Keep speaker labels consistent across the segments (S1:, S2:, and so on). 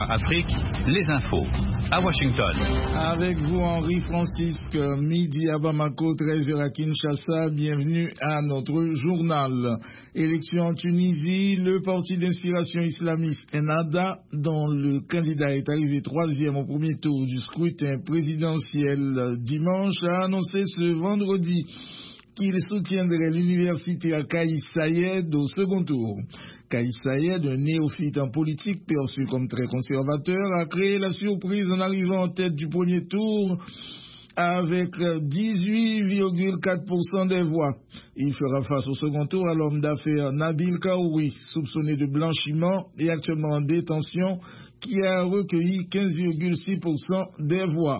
S1: Afrique, les infos. À Washington.
S2: Avec vous, Henri Francisque, midi à Bamako, 13h à Kinshasa. Bienvenue à notre journal. Élection en Tunisie, le parti d'inspiration islamiste Ennahda, dont le candidat est arrivé troisième au premier tour du scrutin présidentiel dimanche, a annoncé ce vendredi qu'il soutiendrait l'université à Kais Sayed au second tour. Kais Sayed, un néophyte en politique perçu comme très conservateur, a créé la surprise en arrivant en tête du premier tour avec 18,4% des voix. Il fera face au second tour à l'homme d'affaires Nabil Kaouri, soupçonné de blanchiment et actuellement en détention, qui a recueilli 15,6% des voix.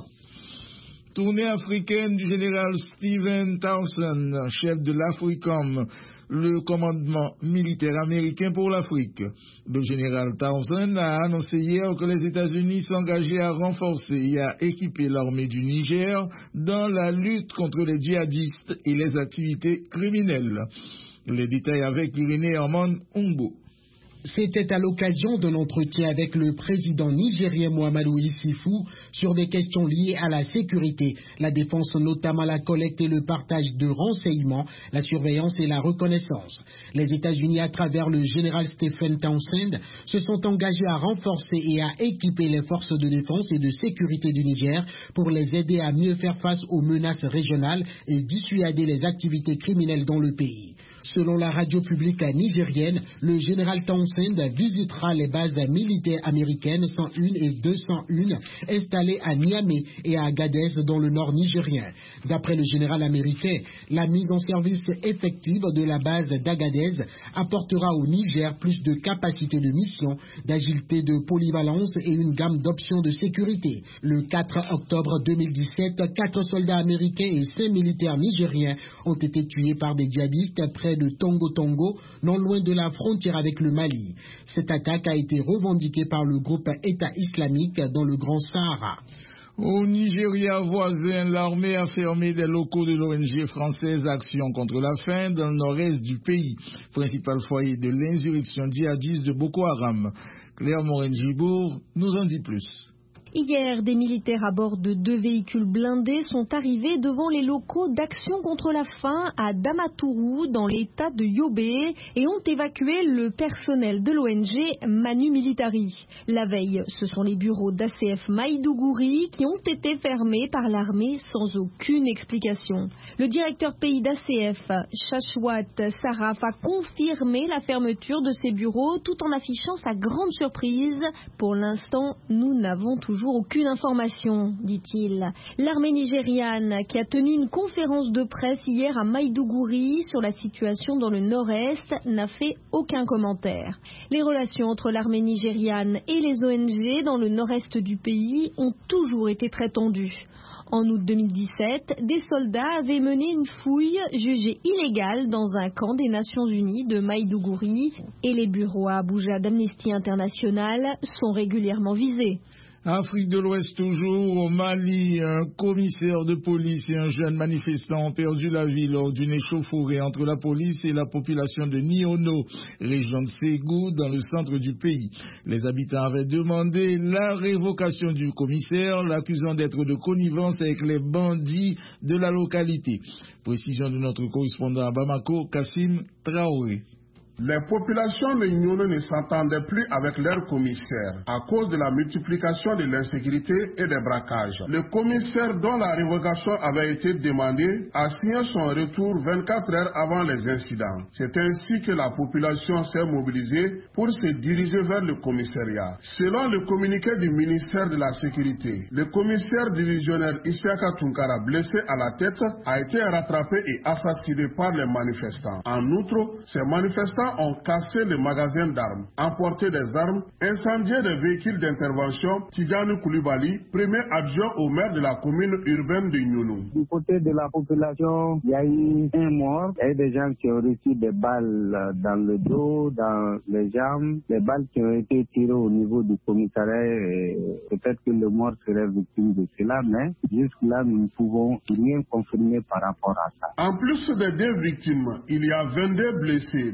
S2: Tournée africaine du général Stephen Townsend, chef de l'AFRICOM, le commandement militaire américain pour l'Afrique. Le général Townsend a annoncé hier que les États-Unis s'engageaient à renforcer et à équiper l'armée du Niger dans la lutte contre les djihadistes et les activités criminelles. Les détails avec Irénée Herman Umbo.
S3: C'était à l'occasion d'un entretien avec le président nigérien Mahamadou Issoufou sur des questions liées à la sécurité, la défense, notamment la collecte et le partage de renseignements, la surveillance et la reconnaissance. Les États-Unis, à travers le général Stephen Townsend, se sont engagés à renforcer et à équiper les forces de défense et de sécurité du Niger pour les aider à mieux faire face aux menaces régionales et dissuader les activités criminelles dans le pays. Selon la radio publique nigérienne, le général Townsend visitera les bases militaires américaines 101 et 201 installées à Niamey et à Agadez dans le nord nigérien. D'après le général américain, la mise en service effective de la base d'Agadez apportera au Niger plus de capacité de mission, d'agilité, de polyvalence et une gamme d'options de sécurité. Le 4 octobre 2017, 4 soldats américains et 5 militaires nigériens ont été tués par des djihadistes près de Tongo, non loin de la frontière avec le Mali. Cette attaque a été revendiquée par le groupe État islamique dans le Grand Sahara.
S2: Au Nigeria voisin, l'armée a fermé des locaux de l'ONG française Action contre la faim dans le nord-est du pays, principal foyer de l'insurrection djihadiste de Boko Haram. Claire Morin-Gibour nous en dit plus.
S4: Hier, des militaires à bord de 2 véhicules blindés sont arrivés devant les locaux d'Action contre la faim à Damaturu, dans l'état de Yobe, et ont évacué le personnel de l'ONG Manu Militari. La veille, ce sont les bureaux d'ACF Maïdougouri qui ont été fermés par l'armée sans aucune explication. Le directeur pays d'ACF, Chachwat Saraf, a confirmé la fermeture de ces bureaux tout en affichant sa grande surprise. Pour l'instant, nous n'avons toujours aucune information, dit-il. L'armée nigériane, qui a tenu une conférence de presse hier à Maïdougouri sur la situation dans le nord-est, n'a fait aucun commentaire. Les relations entre l'armée nigériane et les ONG dans le nord-est du pays ont toujours été très tendues. En août 2017, des soldats avaient mené une fouille jugée illégale dans un camp des Nations Unies de Maïdougouri et les bureaux à Abuja d'Amnesty International sont régulièrement visés.
S2: Afrique de l'Ouest toujours, au Mali, un commissaire de police et un jeune manifestant ont perdu la vie lors d'une échauffourée entre la police et la population de Niono, région de Ségou, dans le centre du pays. Les habitants avaient demandé la révocation du commissaire, l'accusant d'être de connivence avec les bandits de la localité. Précision de notre correspondant à Bamako, Kassim Traoré.
S5: Les populations de Niono ne s'entendaient plus avec leur commissaire à cause de la multiplication de l'insécurité et des braquages. Le commissaire dont la révocation avait été demandée a signé son retour 24 heures avant les incidents. C'est ainsi que la population s'est mobilisée pour se diriger vers le commissariat. Selon le communiqué du ministère de la Sécurité, le commissaire divisionnaire Isiaka Tunkara, blessé à la tête, a été rattrapé et assassiné par les manifestants. En outre, ces manifestants ont cassé les magasins d'armes, emporté des armes, incendié des véhicules d'intervention. Tidjani Koulibaly, premier adjoint au maire de la commune urbaine de Niono.
S6: Du côté de la population, il y a eu un mort. Il y a eu des gens qui ont reçu des balles dans le dos, dans les jambes, des balles qui ont été tirées au niveau du commissariat. Et peut-être que le mort serait victime de cela, mais jusque-là, nous ne pouvons rien confirmer par rapport à ça.
S5: En plus des 2 victimes, il y a 22 blessés, dont un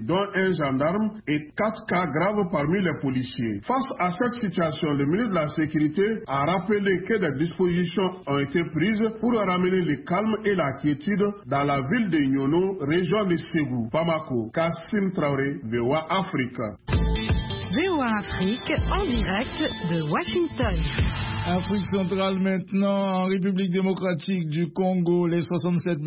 S5: 21 gendarmes et 4 cas graves parmi les policiers. Face à cette situation, le ministre de la Sécurité a rappelé que des dispositions ont été prises pour ramener le calme et la quiétude dans la ville de Nyono, région de Ségou. Bamako, Kassim Traoré, VOA Afrique.
S7: VOA Afrique, en direct de Washington.
S2: Afrique centrale maintenant, en République démocratique du Congo, les 67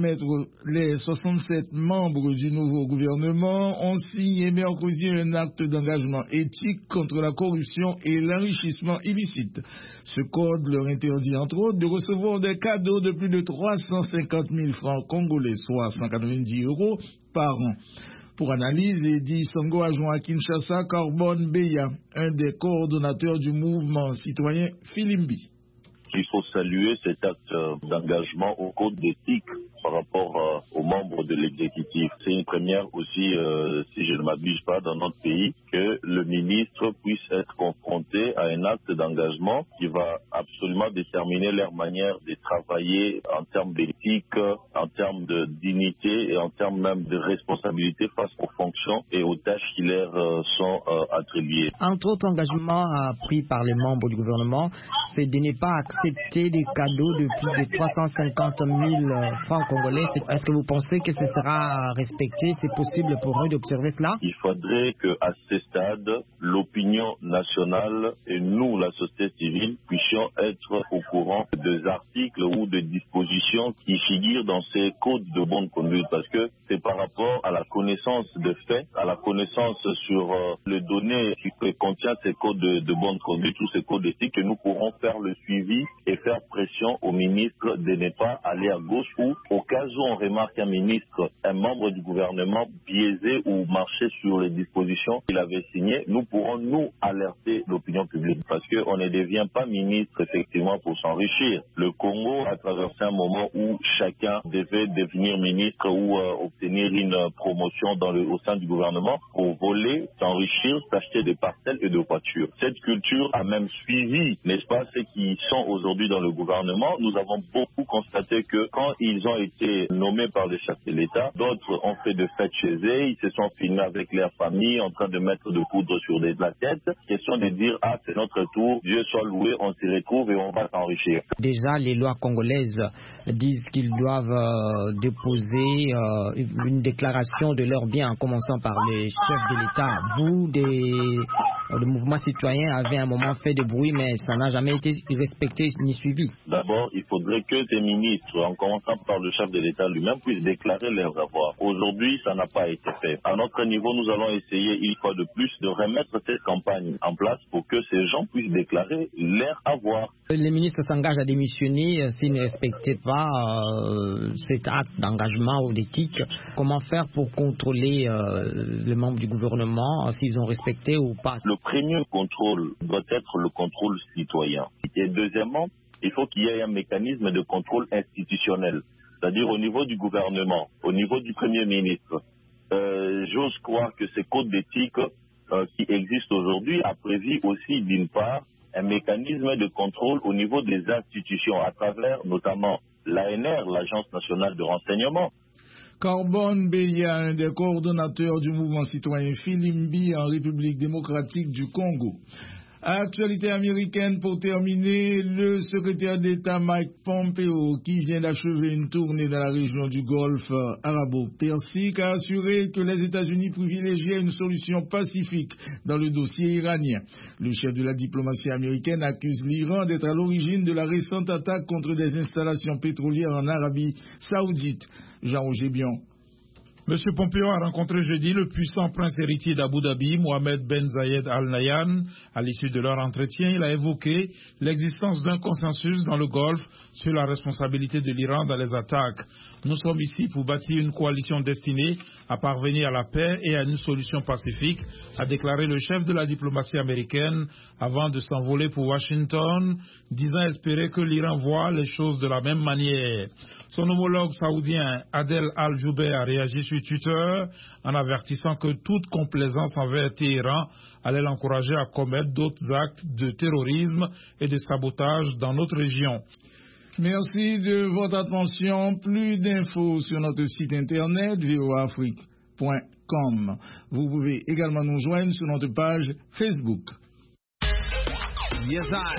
S2: membres du nouveau gouvernement ont signé mercredi un acte d'engagement éthique contre la corruption et l'enrichissement illicite. Ce code leur interdit entre autres de recevoir des cadeaux de plus de 350 000 francs congolais, soit 190 € par an. Pour analyse, Eddy Songo a joint à Kinshasa Carbone Beya, un des coordonnateurs du mouvement citoyen Filimbi.
S8: Il faut saluer cet acte d'engagement au code d'éthique par rapport aux membres de l'exécutif. C'est une première aussi, si je ne m'abuse pas, dans notre pays, que le ministre puisse être confronté à un acte d'engagement qui va absolument déterminer leur manière de travailler en termes d'éthique, en termes de dignité et en termes même de responsabilité face aux fonctions et aux tâches qui leur sont attribuées.
S9: Entre autres engagements pris par les membres du gouvernement, c'est de ne pas accepter des cadeaux de plus de 350 000 francs congolais. Est-ce que vous pensez que ce sera respecté? C'est possible pour eux d'observer cela?
S8: Il faudrait qu'à ce stade, l'opinion nationale et nous, la société civile, puissions être au courant des articles ou des dispositions qui figurent dans ces codes de bonne conduite, parce que c'est par rapport à la connaissance de faits, à la connaissance sur les données qui contiennent ces codes de bonne conduite ou ces codes d'éthique que nous pourrons faire le suivi et faire pression au ministre de ne pas aller à gauche ou au cas où on remarque un ministre, un membre du gouvernement biaisé ou marcher sur les dispositions qu'il avait signées, nous pourrons nous alerter l'opinion publique parce qu'on ne devient pas ministre effectivement pour s'enrichir. Le Congo a traversé un moment où chacun devait devenir ministre ou obtenir une promotion au sein du gouvernement pour voler, s'enrichir, s'acheter des parcelles et des voitures. Cette culture a même suivi, n'est-ce pas, ceux qui sont aujourd'hui dans le gouvernement. Nous avons beaucoup constaté que quand ils ont été nommés par les chefs de l'État, d'autres ont fait de fêtes chez eux, ils se sont filmés avec leur famille en train de mettre de poudre sur la tête. Question de dire, ah, c'est notre tour, Dieu soit loué, on s'y retrouve et on va s'enrichir.
S9: Déjà, les lois congolaises disent qu'ils doivent déposer une déclaration de leurs biens, en commençant par les chefs de l'État. Vous, le mouvement citoyen avait un moment fait de bruit, mais ça n'a jamais été respecté ni suivi.
S8: D'abord, il faudrait que ces ministres, en commençant par le chef de l'État lui-même, puissent déclarer leurs avoirs. Aujourd'hui, ça n'a pas été fait. À notre niveau, nous allons essayer, une fois de plus, de remettre cette campagne en place pour que ces gens puissent déclarer leurs avoirs.
S9: Les ministres s'engagent à démissionner s'ils ne respectaient pas cet acte d'engagement ou d'éthique. Comment faire pour contrôler les membres du gouvernement, s'ils ont respecté ou pas?
S8: Le premier contrôle doit être le contrôle citoyen. Et deuxièmement, il faut qu'il y ait un mécanisme de contrôle institutionnel, c'est-à-dire au niveau du gouvernement, au niveau du Premier ministre. J'ose croire que ces codes d'éthique qui existent aujourd'hui a prévu aussi, d'une part, un mécanisme de contrôle au niveau des institutions, à travers notamment l'ANR, l'Agence nationale de renseignement.
S2: Carbone Beya, un des coordonnateurs du mouvement citoyen Filimbi en République démocratique du Congo. Actualité américaine pour terminer, le secrétaire d'État Mike Pompeo, qui vient d'achever une tournée dans la région du Golfe arabo-persique, a assuré que les États-Unis privilégiaient une solution pacifique dans le dossier iranien. Le chef de la diplomatie américaine accuse l'Iran d'être à l'origine de la récente attaque contre des installations pétrolières en Arabie saoudite. Jean-Roger Bion.
S10: M. Pompeo a rencontré jeudi le puissant prince héritier d'Abu Dhabi, Mohamed Ben Zayed Al Nahyan. À l'issue de leur entretien, il a évoqué l'existence d'un consensus dans le Golfe sur la responsabilité de l'Iran dans les attaques. Nous sommes ici pour bâtir une coalition destinée à parvenir à la paix et à une solution pacifique, a déclaré le chef de la diplomatie américaine avant de s'envoler pour Washington, disant espérer que l'Iran voit les choses de la même manière. Son homologue saoudien Adel Al-Jubeir a réagi sur Twitter en avertissant que toute complaisance envers Téhéran allait l'encourager à commettre d'autres actes de terrorisme et de sabotage dans notre région.
S2: Merci de votre attention. Plus d'infos sur notre site internet voaafrique.com. Vous pouvez également nous joindre sur notre page Facebook.
S1: Yes,